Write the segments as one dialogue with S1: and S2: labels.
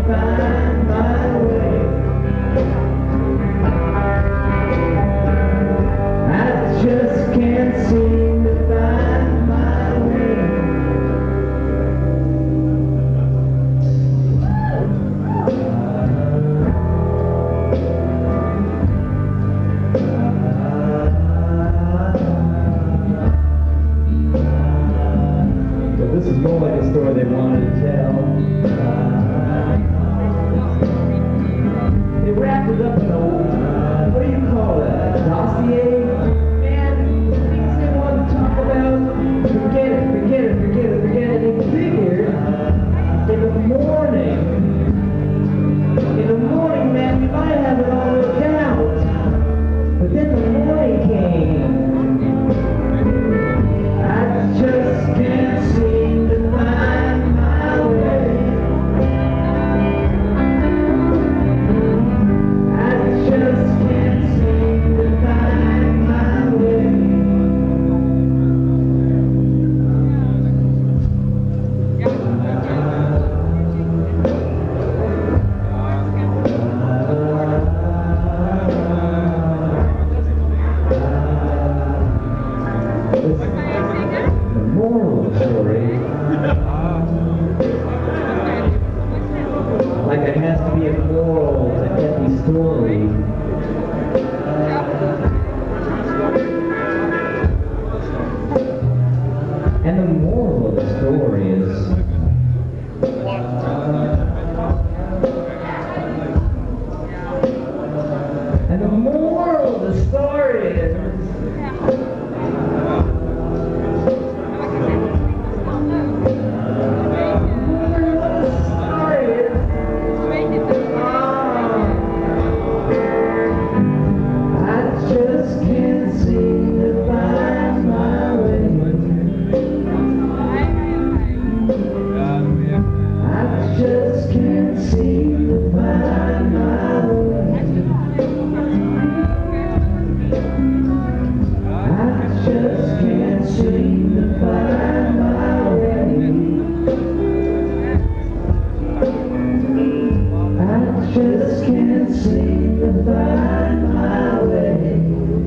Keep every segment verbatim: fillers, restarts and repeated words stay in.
S1: find my way. I just can't seem to find my way. So this is more like a story they wanted to tell. They wrapped it up in a, what do you call it, a dossier? Man, things they want to talk about, forget it, forget it, forget it, forget it. They figured in the morning, in the morning, man, we might have it all worked out. But then the morning came. I just can't seem to find my way. I just can't seem to find my way. The moral of the story, like it has to be a moral to every story. And the moral of the story is and the moral of the story is just can't seem to find my way.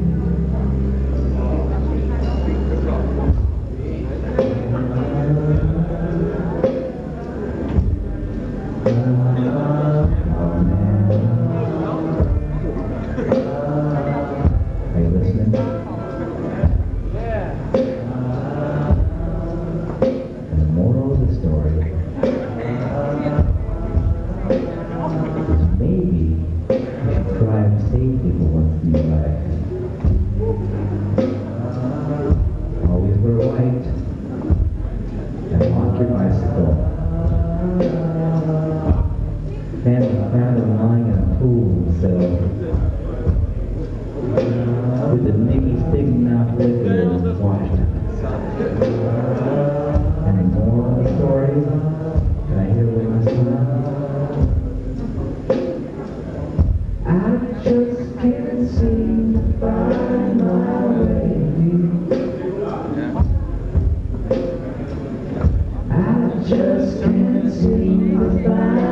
S1: Are you listening? Yeah. And the moral of the story. Maybe you should try and save people once in your life. Always wear white and lock your bicycle. Family found him lying in a pool, so with the Mickey sticking out liquid and washed him. And the moral of the story, can I hear what my son? I just can't seem to find my way. I just can't seem to find